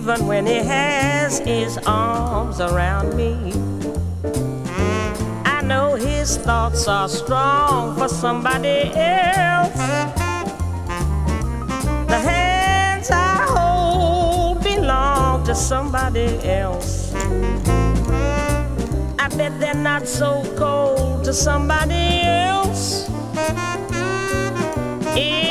even when he has his arms around me. I know his thoughts are strong for somebody else. The hands I hold belong to somebody else. I bet they're not so cold to somebody else.